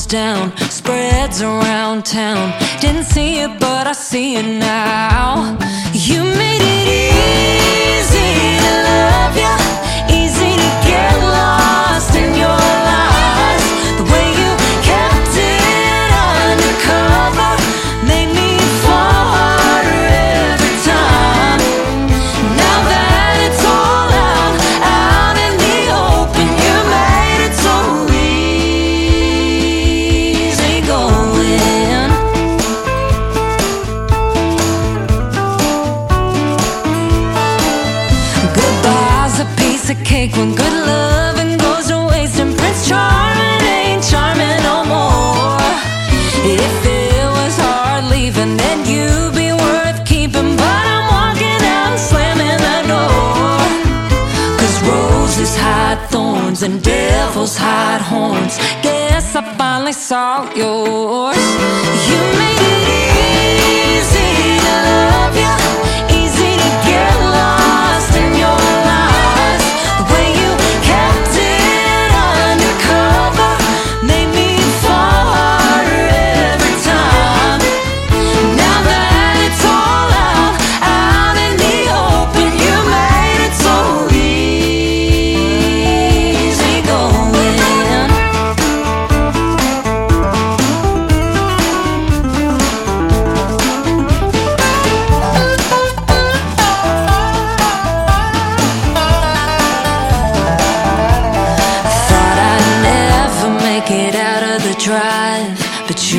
goes down, spreads around town. Didn't see it, but I see it now. You made it easy to love you, easy to get lost in your lies. The way you kept it undercover made me fall harder every time. Now that it's all out in the open, you made it so easy going. Goodbye's a piece of cake when good loving goes to waste, and Prince Charming ain't charming no more. If it was hard leaving, then you'd be worth keeping, but I'm walking out and slamming the door. 'Cause roses hide thorns and devils hide horns. Guess I finally saw yours. You made it easy to love you, easy to get lost in your lies. The way you kept it undercover made me fall harder every time. Now that it's all out in the open, you made it so easy going. Thought I'd never make it out of the drive, but